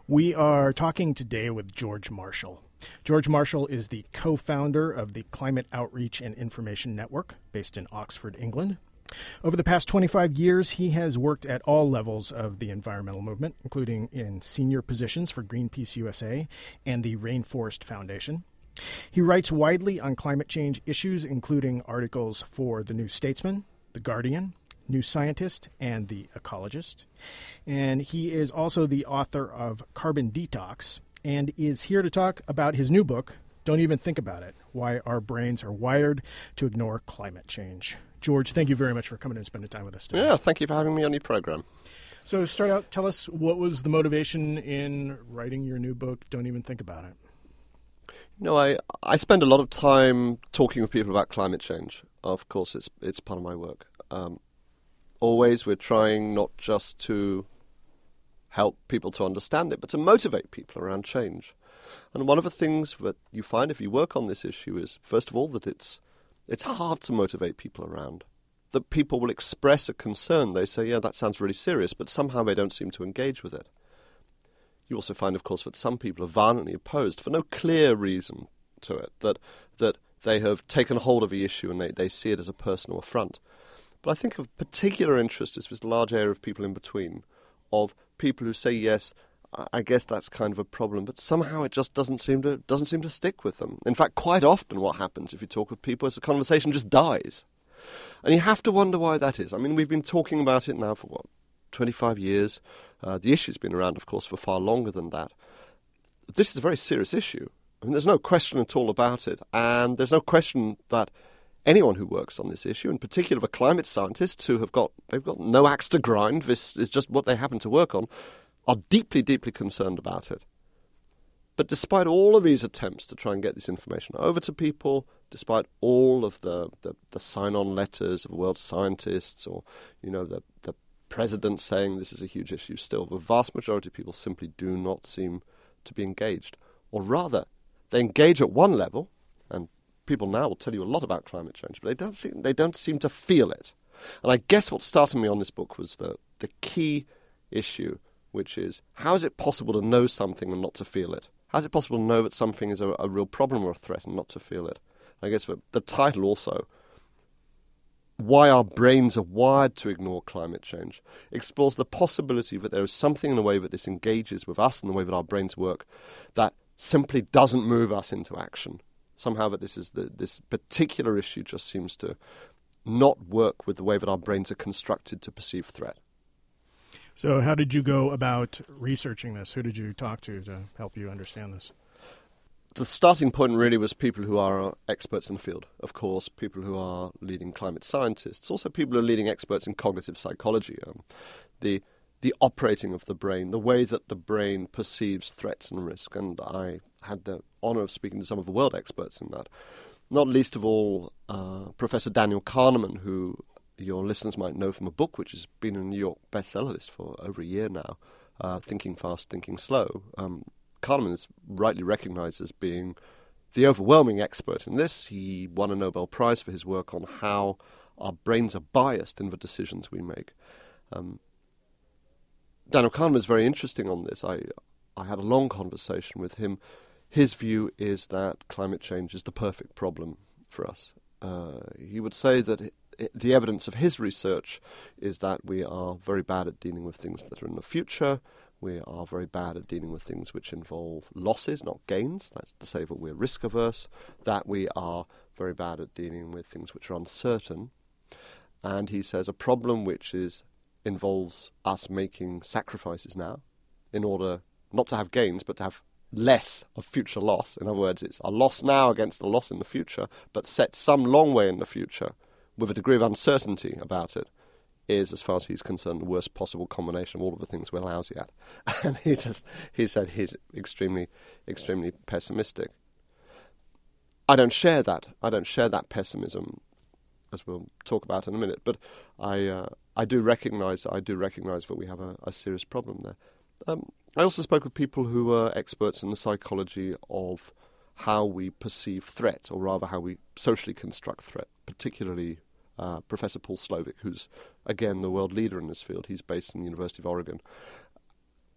We are talking today with George Marshall. George Marshall is the co-founder of the Climate Outreach and Information Network, based in Oxford, England. Over the past 25 years, he has worked at all levels of the environmental movement, including in senior positions for Greenpeace USA and the Rainforest Foundation. He writes widely on climate change issues, including articles for The New Statesman, The Guardian, New Scientist, and The Ecologist. And he is also the author of Carbon Detox and is here to talk about his new book, Don't Even Think About It, Why Our Brains Are Wired to Ignore Climate Change. George, thank you very much for coming and spending time with us today. Yeah, thank you for having me on your program. So to start out, tell us, what was the motivation in writing your new book, Don't Even Think About It? You know, I spend a lot of time talking with people about climate change. Of course, it's part of my work. Always we're trying not just to help people to understand it, but to motivate people around change. And one of the things that you find if you work on this issue is, first of all, that it's hard to motivate people around. That people will express a concern. They say, yeah, that sounds really serious, but somehow they don't seem to engage with it. You also find, of course, that some people are violently opposed for no clear reason to it, that they have taken hold of the issue and they see it as a personal affront. But I think of particular interest is this large area of people in between, of people who say, yes, I guess that's kind of a problem, but somehow it just doesn't seem to stick with them. In fact, quite often what happens if you talk with people is the conversation just dies. And you have to wonder why that is. I mean, we've been talking about it now for, 25 years. The issue's been around, of course, for far longer than that. This is a very serious issue. I mean, there's no question at all about it. And there's no question that anyone who works on this issue, in particular the climate scientists who they've got no axe to grind, this is just what they happen to work on, are deeply, deeply concerned about it. But despite all of these attempts to try and get this information over to people, despite all of the sign-on letters of world scientists or, the president saying this is a huge issue still, the vast majority of people simply do not seem to be engaged. Or rather, they engage at one level, and people now will tell you a lot about climate change, but they don't seem to feel it. And I guess what started me on this book was the key issue, which is, how is it possible to know something and not to feel it? How is it possible to know that something is a real problem or a threat and not to feel it? I guess the title also, Why Our Brains Are Wired to Ignore Climate Change, explores the possibility that there is something in the way that this engages with us and the way that our brains work that simply doesn't move us into action. Somehow that this particular issue just seems to not work with the way that our brains are constructed to perceive threat. So how did you go about researching this? Who did you talk to help you understand this? The starting point really was people who are experts in the field. Of course, people who are leading climate scientists, also people who are leading experts in cognitive psychology, the operating of the brain, the way that the brain perceives threats and risk. And I had the honor of speaking to some of the world experts in that, not least of all Professor Daniel Kahneman, who your listeners might know from a book which has been in the New York bestseller list for over a year now, Thinking Fast, Thinking Slow. Kahneman is rightly recognized as being the overwhelming expert in this. He won a Nobel Prize for his work on how our brains are biased in the decisions we make. Daniel Kahneman is very interesting on this. I had a long conversation with him. His view is that climate change is the perfect problem for us. He would say that the evidence of his research is that we are very bad at dealing with things that are in the future. We are very bad at dealing with things which involve losses, not gains. That's to say that we're risk averse. That we are very bad at dealing with things which are uncertain. And he says a problem which involves us making sacrifices now in order not to have gains, but to have less of future loss. In other words, it's a loss now against a loss in the future, but set some long way in the future with a degree of uncertainty about it, is, as far as he's concerned, the worst possible combination of all of the things we're lousy at. And he said he's extremely, extremely pessimistic. I don't share that pessimism, as we'll talk about in a minute, but I do recognise that we have a serious problem there. I also spoke with people who are experts in the psychology of how we perceive threat, or rather how we socially construct threat, particularly Professor Paul Slovic, who's, again, the world leader in this field. He's based in the University of Oregon.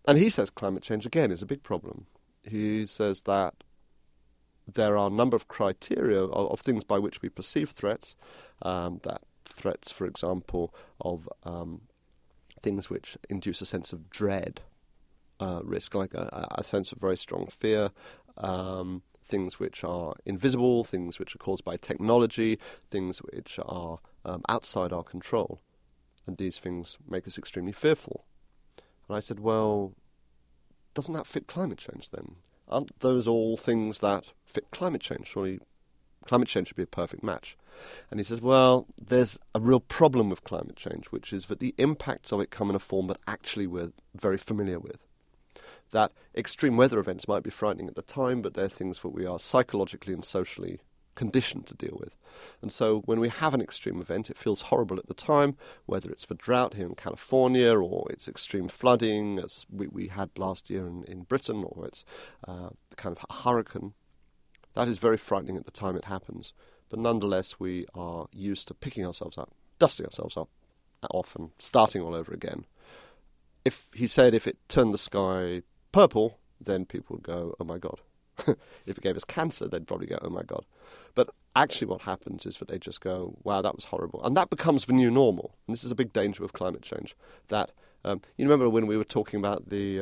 And he says climate change, again, is a big problem. He says that there are a number of criteria of things by which we perceive threats, that threats, for example, of things which induce a sense of dread, risk, like a sense of very strong fear, things which are invisible, things which are caused by technology, things which are outside our control. And these things make us extremely fearful. And I said, well, doesn't that fit climate change then? Aren't those all things that fit climate change? Surely climate change should be a perfect match. And he says, well, there's a real problem with climate change, which is that the impacts of it come in a form that actually we're very familiar with. That extreme weather events might be frightening at the time, but they're things that we are psychologically and socially conditioned to deal with. And so when we have an extreme event, it feels horrible at the time, whether it's the drought here in California or it's extreme flooding, as we had last year in Britain, or it's kind of a hurricane. That is very frightening at the time it happens. But nonetheless, we are used to picking ourselves up, dusting ourselves up, often starting all over again. He said if it turned the sky purple, then people would go, oh my God. If it gave us cancer, they'd probably go, oh my God. But actually what happens is that they just go, wow, that was horrible. And that becomes the new normal. And this is a big danger with climate change. That you remember when we were talking about the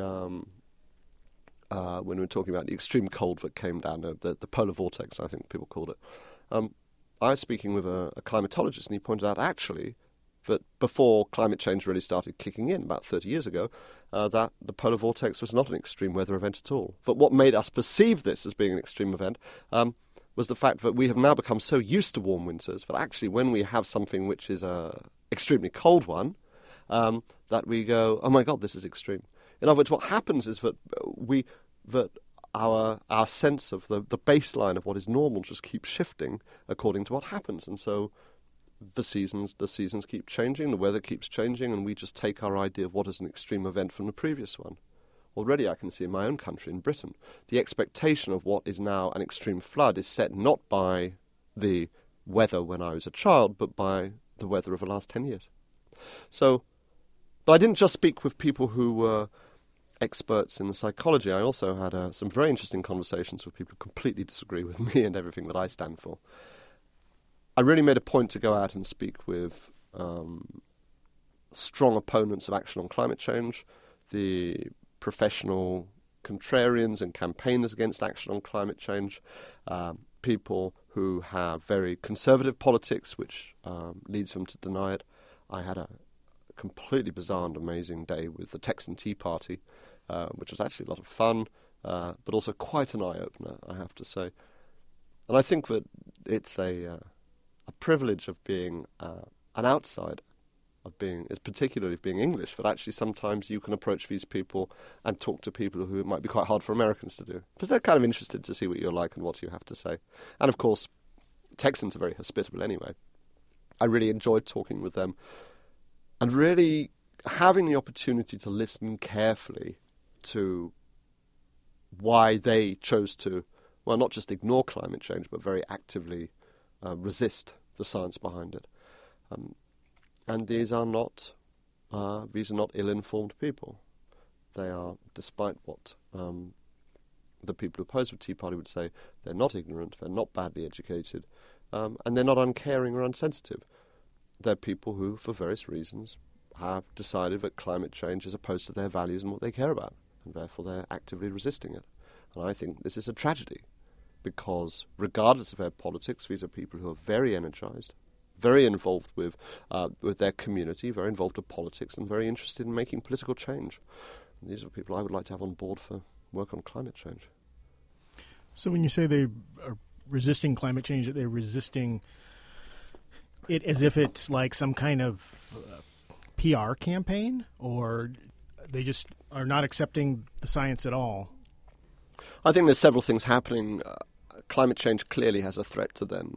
extreme cold that came down, the polar vortex, I think people called it. I was speaking with a climatologist, and he pointed out actually that before climate change really started kicking in, about 30 years ago, that the polar vortex was not an extreme weather event at all. But what made us perceive this as being an extreme event was the fact that we have now become so used to warm winters that actually when we have something which is an extremely cold one, that we go, oh my God, this is extreme. In other words, what happens is that our sense of the baseline of what is normal just keeps shifting according to what happens. And so the seasons keep changing, the weather keeps changing, and we just take our idea of what is an extreme event from the previous one. Already I can see in my own country, in Britain, the expectation of what is now an extreme flood is set not by the weather when I was a child, but by the weather of the last 10 years. So, but I didn't just speak with people who were experts in psychology. I also had some very interesting conversations with people who completely disagree with me and everything that I stand for. I really made a point to go out and speak with strong opponents of action on climate change, the professional contrarians and campaigners against action on climate change, people who have very conservative politics, which leads them to deny it. I had a completely bizarre and amazing day with the Texan Tea Party, which was actually a lot of fun, but also quite an eye-opener, I have to say. And I think that it's a privilege of being an outsider, particularly of being English, that actually sometimes you can approach these people and talk to people who it might be quite hard for Americans to do, because they're kind of interested to see what you're like and what you have to say. And of course, Texans are very hospitable anyway. I really enjoyed talking with them and really having the opportunity to listen carefully to why they chose to, well, not just ignore climate change, but very actively resist the science behind it. And these are not ill-informed people. They are, despite what the people who oppose the Tea Party would say, they're not ignorant, they're not badly educated, and they're not uncaring or unsensitive. They're people who, for various reasons, have decided that climate change is opposed to their values and what they care about, and therefore they're actively resisting it. And I think this is a tragedy, because regardless of their politics, these are people who are very energized, very involved with their community, very involved with politics, and very interested in making political change. And these are people I would like to have on board for work on climate change. So when you say they are resisting climate change, they're resisting it as if it's like some kind of PR campaign, or they just are not accepting the science at all? I think there's several things happening. Climate change clearly has a threat to them.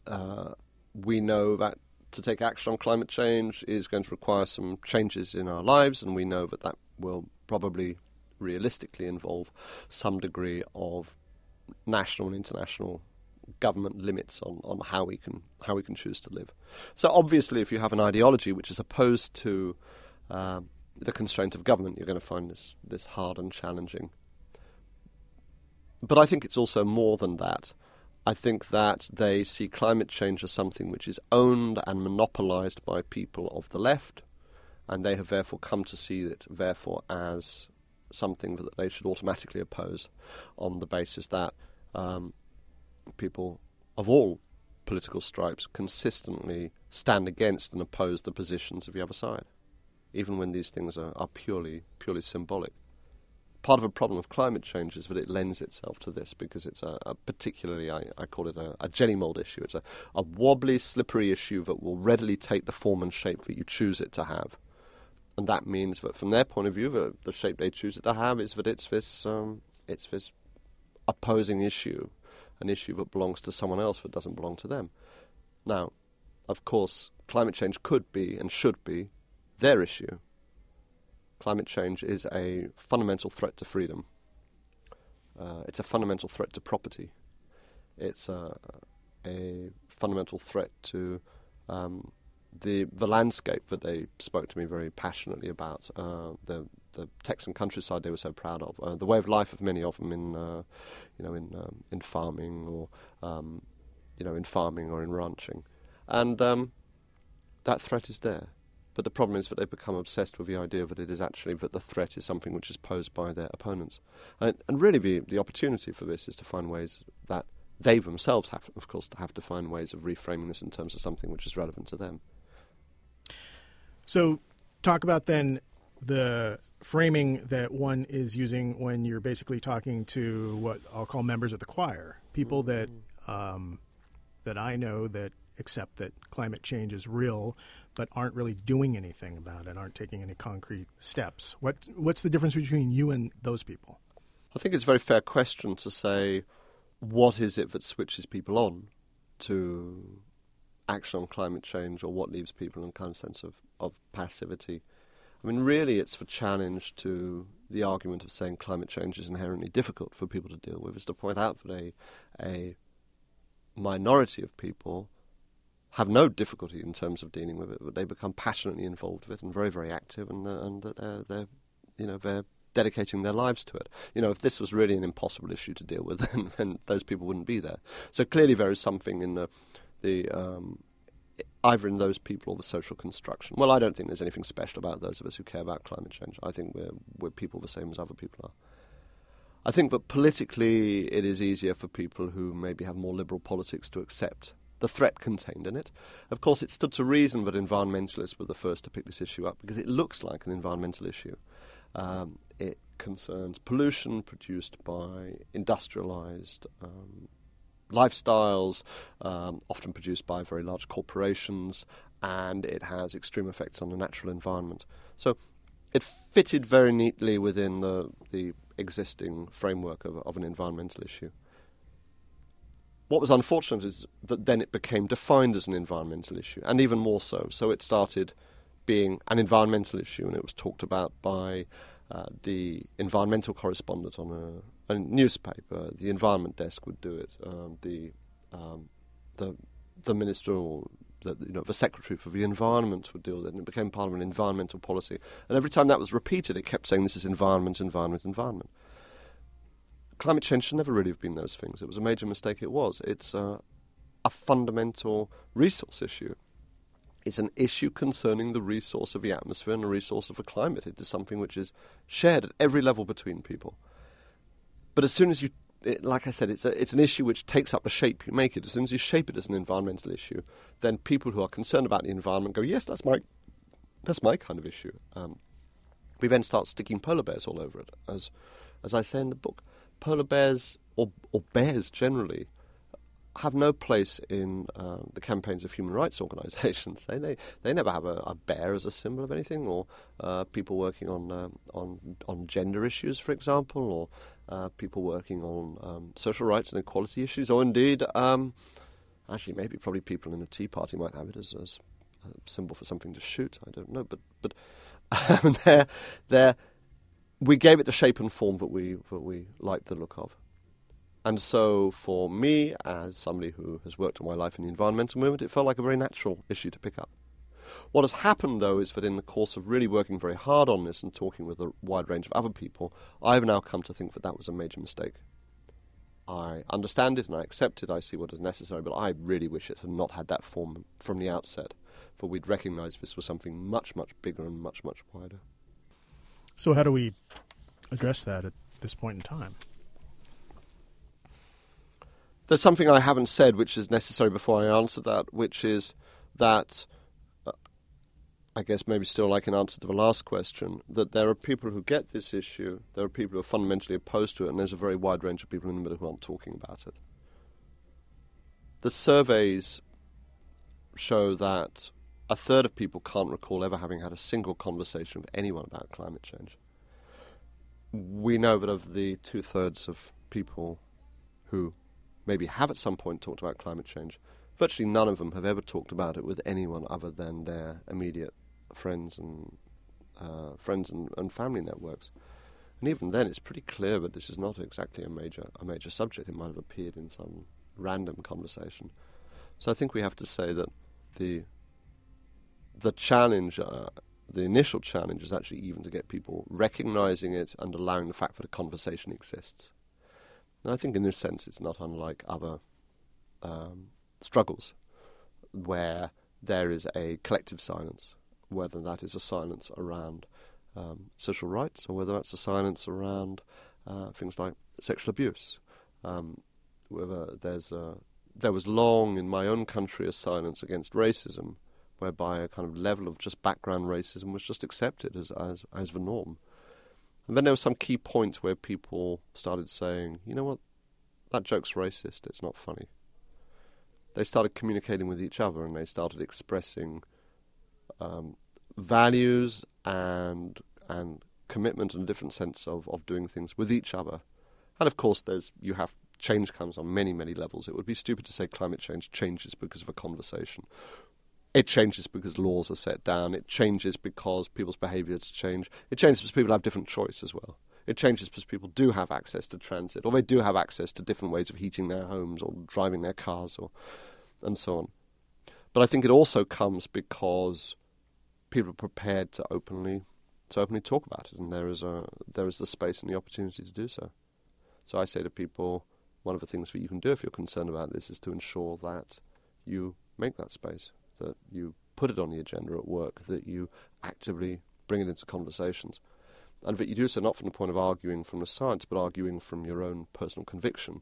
We know that to take action on climate change is going to require some changes in our lives, and we know that that will probably realistically involve some degree of national and international government limits on how we can choose to live. So obviously, if you have an ideology which is opposed to the constraint of government, you're going to find this hard and challenging. But I think it's also more than that. I think that they see climate change as something which is owned and monopolised by people of the left, and they have therefore come to see it, therefore, as something that they should automatically oppose on the basis that people of all political stripes consistently stand against and oppose the positions of the other side, even when these things are purely symbolic. Part of a problem of climate change is that it lends itself to this, because it's a particularly, I call it a jelly mold issue. It's a wobbly, slippery issue that will readily take the form and shape that you choose it to have. And that means that from their point of view, the shape they choose it to have is that it's this opposing issue, an issue that belongs to someone else that doesn't belong to them. Now, of course, climate change could be and should be their issue. Climate change is a fundamental threat to freedom. It's a fundamental threat to property. It's a fundamental threat to the landscape that they spoke to me very passionately about, the Texan countryside they were so proud of, the way of life of many of them in farming or in ranching, and that threat is there. But the problem is that they become obsessed with the idea that it is actually that the threat is something which is posed by their opponents, and really the opportunity for this is to find ways that they themselves have, of course, to find ways of reframing this in terms of something which is relevant to them. So talk about then the framing that one is using when you're basically talking to what I'll call members of the choir, people that I know that accept that climate change is real but aren't really doing anything about it, aren't taking any concrete steps. What's the difference between you and those people? I think it's a very fair question to say, what is it that switches people on to action on climate change, or what leaves people in a kind of sense of passivity? I mean, really, it's the challenge to the argument of saying climate change is inherently difficult for people to deal with, is to point out that a minority of people have no difficulty in terms of dealing with it, but they become passionately involved with it and very, very active, and that they're dedicating their lives to it. If this was really an impossible issue to deal with, then those people wouldn't be there. So clearly, there is something in the either in those people or the social construction. Well, I don't think there's anything special about those of us who care about climate change. I think we're people the same as other people are. I think that politically it is easier for people who maybe have more liberal politics to accept the threat contained in it. Of course, it stood to reason that environmentalists were the first to pick this issue up, because it looks like an environmental issue. It concerns pollution produced by industrialized lifestyles, often produced by very large corporations, and it has extreme effects on the natural environment. So it fitted very neatly within the existing framework of an environmental issue. What was unfortunate is that then it became defined as an environmental issue, and even more so. So it started being an environmental issue, and it was talked about by the environmental correspondent on a newspaper. The environment desk would do it. The minister or the secretary for the environment would deal with it, and it became part of an environmental policy. And every time that was repeated, it kept saying, this is environment, environment, environment. Climate change should never really have been those things. It was a major mistake. It was. It's a fundamental resource issue. It's an issue concerning the resource of the atmosphere and the resource of the climate. It is something which is shared at every level between people. But as soon as like I said, it's an issue which takes up the shape you make it. As soon as you shape it as an environmental issue, then people who are concerned about the environment go, yes, that's my kind of issue. We then start sticking polar bears all over it. As I say in the book, polar bears, or bears generally, have no place in the campaigns of human rights organisations. They never have a bear as a symbol of anything, or people working on gender issues, for example, or people working on social rights and equality issues, or indeed, actually probably people in the Tea Party might have it as a symbol for something to shoot. I don't know, but we gave it the shape and form that we liked the look of. And so for me, as somebody who has worked all my life in the environmental movement, it felt like a very natural issue to pick up. What has happened, though, is that in the course of really working very hard on this and talking with a wide range of other people, I've now come to think that that was a major mistake. I understand it and I accept it, I see what is necessary, but I really wish it had not had that form from the outset, for we'd recognise this was something much, much bigger and much, much wider. So how do we address that at this point in time? There's something I haven't said which is necessary before I answer that, which is that, I guess maybe still like an answer to the last question, that there are people who get this issue, there are people who are fundamentally opposed to it, and there's a very wide range of people in the middle who aren't talking about it. The surveys show that a third of people can't recall ever having had a single conversation with anyone about climate change. We know that of the 2/3 of people who maybe have at some point talked about climate change, virtually none of them have ever talked about it with anyone other than their immediate friends and family networks. And even then, it's pretty clear that this is not exactly a major subject. It might have appeared in some random conversation. So I think we have to say that the challenge, the initial challenge, is actually even to get people recognizing it and allowing the fact that a conversation exists. And I think in this sense it's not unlike other struggles where there is a collective silence, whether that is a silence around social rights or whether that's a silence around things like sexual abuse. Whether there was long in my own country a silence against racism, whereby a kind of level of just background racism was just accepted as the norm. And then there was some key point where people started saying, you know what, that joke's racist, it's not funny. They started communicating with each other and they started expressing values and commitment and a different sense of doing things with each other. And of course change comes on many, many levels. It would be stupid to say climate change changes because of a conversation. It changes because laws are set down. It changes because people's behaviours change. It changes because people have different choice as well. It changes because people do have access to transit, or they do have access to different ways of heating their homes or driving their cars, and so on. But I think it also comes because people are prepared to openly talk about it, and there is the space and the opportunity to do so. So I say to people, one of the things that you can do if you're concerned about this is to ensure that you make that space, that you put it on the agenda at work, that you actively bring it into conversations, and that you do so not from the point of arguing from the science, but arguing from your own personal conviction.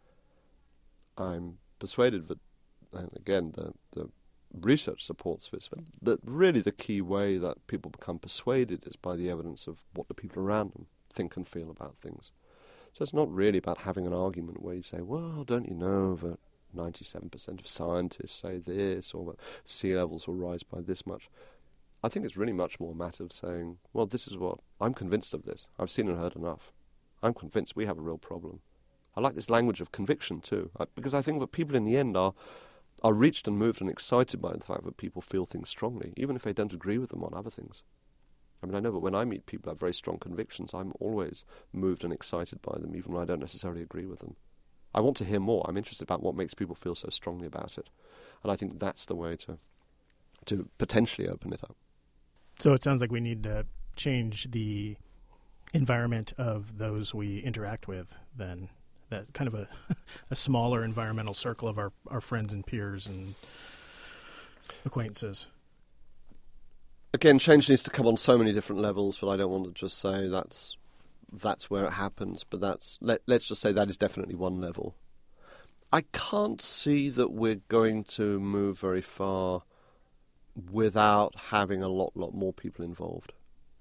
I'm persuaded that, and again, the research supports this, that really the key way that people become persuaded is by the evidence of what the people around them think and feel about things. So it's not really about having an argument where you say, well, don't you know that 97% of scientists say this, or that sea levels will rise by this much. I think it's really much more a matter of saying, well, this is what, I'm convinced of this. I've seen and heard enough. I'm convinced we have a real problem. I like this language of conviction too, because I think that people in the end are reached and moved and excited by the fact that people feel things strongly, even if they don't agree with them on other things. I mean, I know that when I meet people who have very strong convictions, I'm always moved and excited by them, even when I don't necessarily agree with them. I want to hear more. I'm interested about what makes people feel so strongly about it. And I think that's the way to potentially open it up. So it sounds like we need to change the environment of those we interact with then. That kind of a smaller environmental circle of our friends and peers and acquaintances. Again, change needs to come on so many different levels that I don't want to just say that's where it happens, but let's just say that is definitely one level. I can't see that we're going to move very far without having a lot more people involved.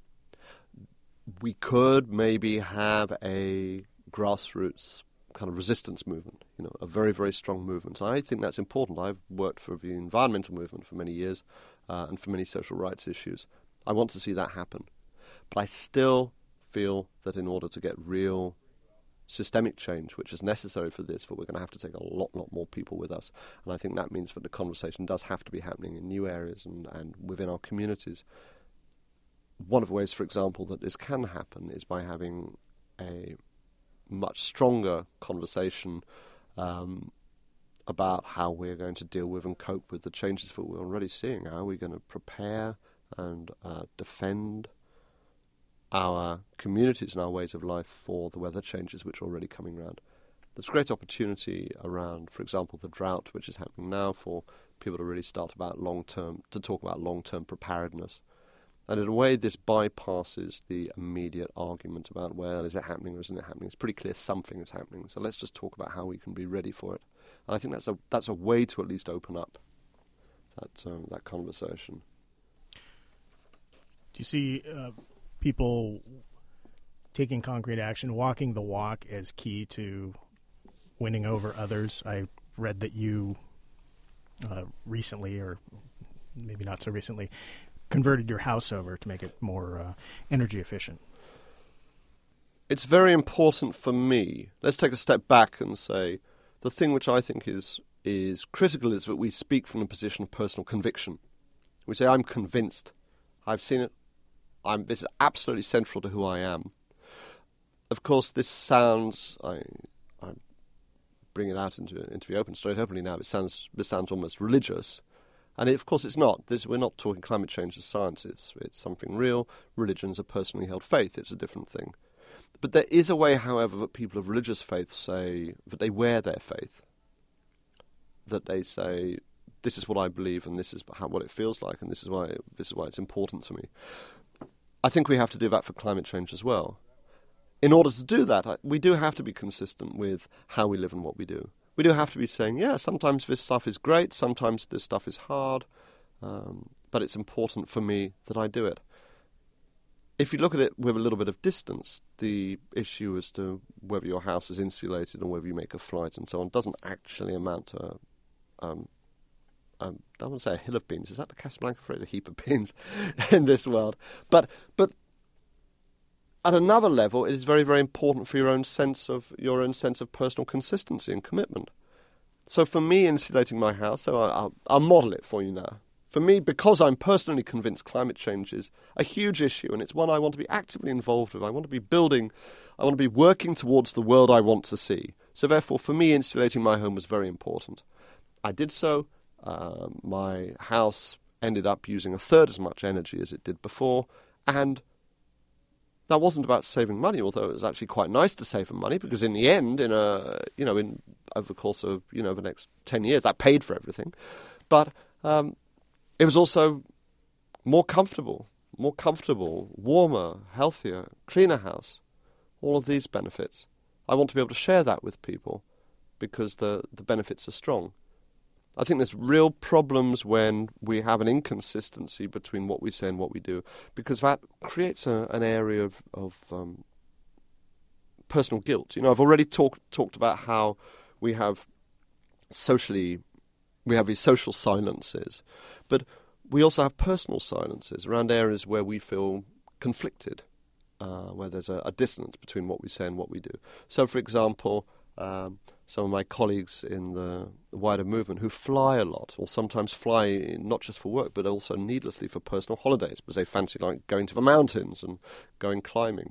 We could maybe have a grassroots kind of resistance movement, a very, very strong movement. I think that's important. I've worked for the environmental movement for many years and for many social rights issues. I want to see that happen. But I still feel that in order to get real systemic change, which is necessary for this, that we're going to have to take a lot more people with us. And I think that means that the conversation does have to be happening in new areas and within our communities. One of the ways, for example, that this can happen is by having a much stronger conversation about how we're going to deal with and cope with the changes that we're already seeing. How are we going to prepare and defend our communities and our ways of life for the weather changes which are already coming around? There's great opportunity around, for example, the drought which is happening now, for people to really start to talk about long-term preparedness. And in a way, this bypasses the immediate argument about, well, is it happening or isn't it happening? It's pretty clear something is happening. So let's just talk about how we can be ready for it. And I think that's a way to at least open up that conversation. Do you see people taking concrete action, walking the walk, as key to winning over others? I read that you recently, or maybe not so recently, converted your house over to make it more energy efficient. It's very important for me. Let's take a step back and say the thing which I think is critical is that we speak from a position of personal conviction. We say, I'm convinced. I've seen it. This is absolutely central to who I am. Of course, this sounds, I bring it out into the open straight openly now, this sounds almost religious. And of course it's not. We're not talking climate change as science. It's something real. Religion's a personally held faith. It's a different thing. But there is a way, however, that people of religious faith say that they wear their faith. That they say, this is what I believe and this is what it feels like and this is why it's important to me. I think we have to do that for climate change as well. In order to do that, we do have to be consistent with how we live and what we do. We do have to be saying, yeah, sometimes this stuff is great, sometimes this stuff is hard, but it's important for me that I do it. If you look at it with a little bit of distance, the issue as to whether your house is insulated or whether you make a flight and so on doesn't actually amount to, I don't want to say a hill of beans. Is that the Casablanca phrase? A heap of beans in this world. But at another level, it is very, very important for your own sense of personal consistency and commitment. So for me, insulating my house, so I'll model it for you now. For me, because I'm personally convinced climate change is a huge issue, and it's one I want to be actively involved with. I want to be building, I want to be working towards the world I want to see. So therefore, for me, insulating my home was very important. I did so. My house ended up using a third as much energy as it did before, and that wasn't about saving money, although it was actually quite nice to save money, because in the end, over the course of the next 10 years, that paid for everything. But it was also more comfortable, warmer, healthier, cleaner house. All of these benefits. I want to be able to share that with people because the benefits are strong. I think there's real problems when we have an inconsistency between what we say and what we do, because that creates an area of personal guilt. I've already talked about how we have these social silences, but we also have personal silences around areas where we feel conflicted, where there's a dissonance between what we say and what we do. So, for example, some of my colleagues in the wider movement who fly a lot, or sometimes fly not just for work, but also needlessly for personal holidays, because they fancy like going to the mountains and going climbing.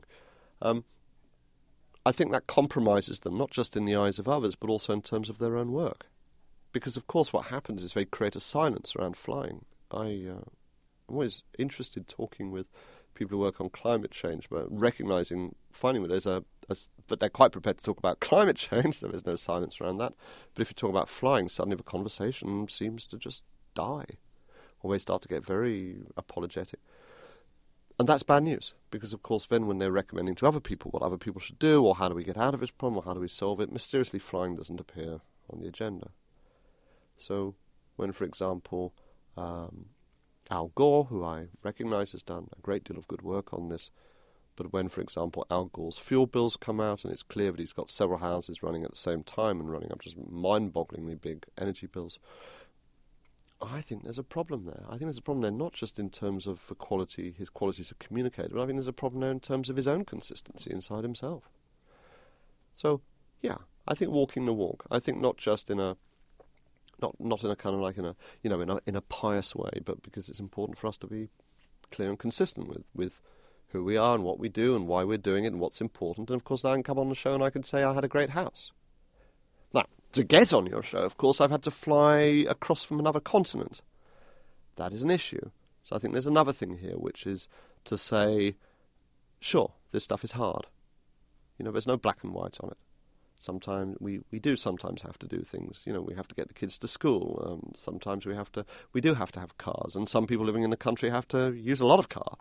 I think that compromises them, not just in the eyes of others, but also in terms of their own work. Because, of course, what happens is they create a silence around flying. I'm always interested talking with people who work on climate change, but finding that but they're quite prepared to talk about climate change, so there's no silence around that. But if you talk about flying, suddenly the conversation seems to just die, or they start to get very apologetic. And that's bad news, because, of course, then when they're recommending to other people what other people should do, or how do we get out of this problem, or how do we solve it, mysteriously flying doesn't appear on the agenda. So when, for example, Al Gore, who I recognise has done a great deal of good work on this, but when, for example, Al Gore's fuel bills come out and it's clear that he's got several houses running at the same time and running up just mind-bogglingly big energy bills, I think there's a problem there. I think there's a problem there not just in terms of his qualities of communicator, but I think there's a problem there in terms of his own consistency inside himself. So, yeah, I think walking the walk. I think not just in a not in a kind of like in a pious way, but because it's important for us to be clear and consistent with who we are and what we do and why we're doing it and what's important. And of course, now I can come on the show and I can say I had a great house. Now, to get on your show, of course, I've had to fly across from another continent. That is an issue. So I think there's another thing here, which is to say, sure, this stuff is hard. There's no black and white on it. Sometimes we do sometimes have to do things. We have to get the kids to school. Sometimes we do have to have cars, and some people living in the country have to use a lot of car.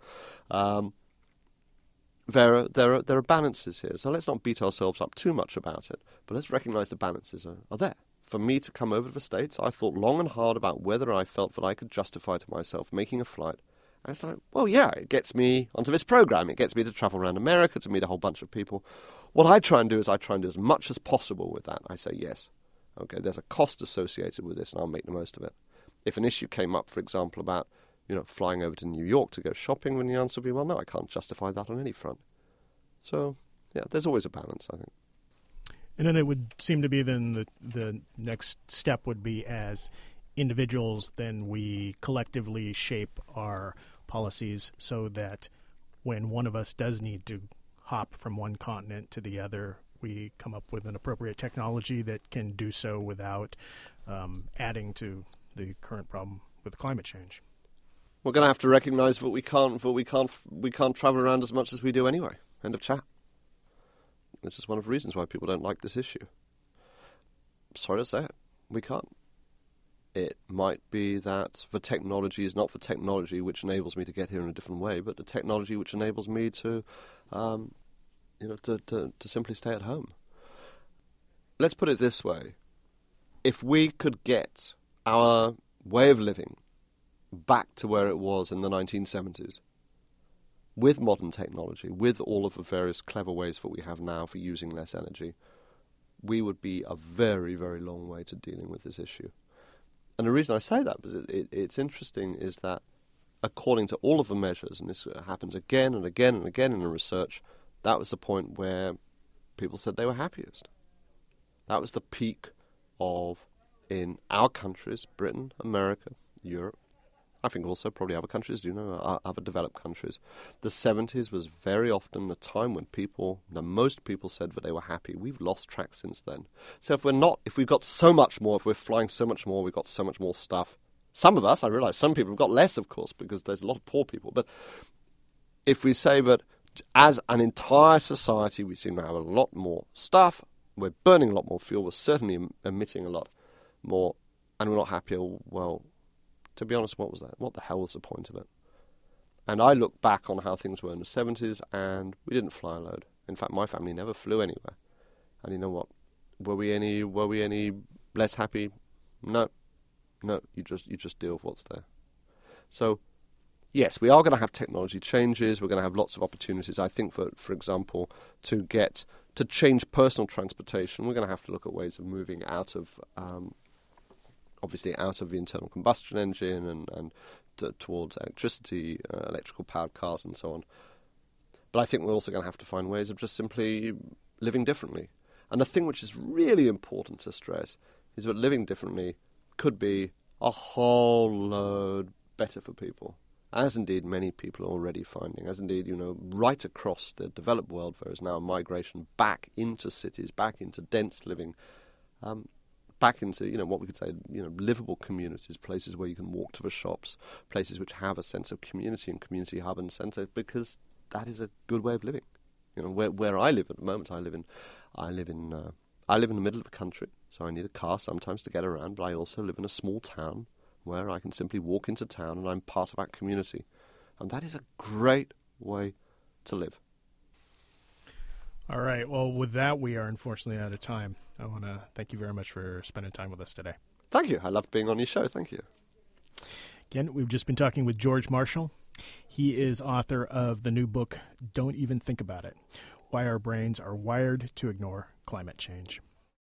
There are balances here, so let's not beat ourselves up too much about it, but let's recognise the balances are there. For me to come over to the States, I thought long and hard about whether I felt that I could justify to myself making a flight. And it's like, well, yeah, it gets me onto this program. It gets me to travel around America, to meet a whole bunch of people. What I try and do is I try and do as much as possible with that. I say, yes, okay, there's a cost associated with this, and I'll make the most of it. If an issue came up, for example, about flying over to New York to go shopping, then the answer would be, well, no, I can't justify that on any front. So, yeah, there's always a balance, I think. And then it would seem to be then the next step would be as individuals, then we collectively shape our policies so that when one of us does need to hop from one continent to the other, we come up with an appropriate technology that can do so without adding to the current problem with climate change. We're going to have to recognise that we can't travel around as much as we do anyway. End of chat. This is one of the reasons why people don't like this issue. Sorry to say it, we can't. It might be that the technology is not the technology which enables me to get here in a different way, but the technology which enables me to simply stay at home. Let's put it this way. If we could get our way of living back to where it was in the 1970s, with modern technology, with all of the various clever ways that we have now for using less energy, we would be a very, very long way to dealing with this issue. And the reason I say that, because it's interesting, is that according to all of the measures, and this happens again and again and again in the research, that was the point where people said they were happiest. That was the peak of, in our countries, Britain, America, Europe, I think also probably other countries, other developed countries. The 70s was very often the time when most people said that they were happy. We've lost track since then. So if we've got so much more, if we're flying so much more, we've got so much more stuff. Some of us, I realise some people have got less, of course, because there's a lot of poor people. But if we say that as an entire society, we seem to have a lot more stuff, we're burning a lot more fuel, we're certainly emitting a lot more, and we're not happier, well, to be honest, what was that? What the hell was the point of it? And I look back on how things were in the 70s, and we didn't fly a load. In fact, my family never flew anywhere. And you know what? Were we any less happy? No. You just deal with what's there. So, yes, we are going to have technology changes. We're going to have lots of opportunities. I think, for example, to change personal transportation, we're going to have to look at ways of moving out of obviously out of the internal combustion engine and towards electricity, electrical powered cars and so on. But I think we're also going to have to find ways of just simply living differently. And the thing which is really important to stress is that living differently could be a whole load better for people, as indeed many people are already finding, as indeed, right across the developed world there is now a migration back into cities, back into dense living, back into, what we could say, livable communities, places where you can walk to the shops, places which have a sense of community and community hub and centre, because that is a good way of living. Where I live at the moment, I live in the middle of the country, so I need a car sometimes to get around, but I also live in a small town where I can simply walk into town and I'm part of that community. And that is a great way to live. All right. Well, with that, we are unfortunately out of time. I want to thank you very much for spending time with us today. Thank you. I loved being on your show. Thank you. Again, we've just been talking with George Marshall. He is author of the new book, Don't Even Think About It: Why Our Brains Are Wired to Ignore Climate Change.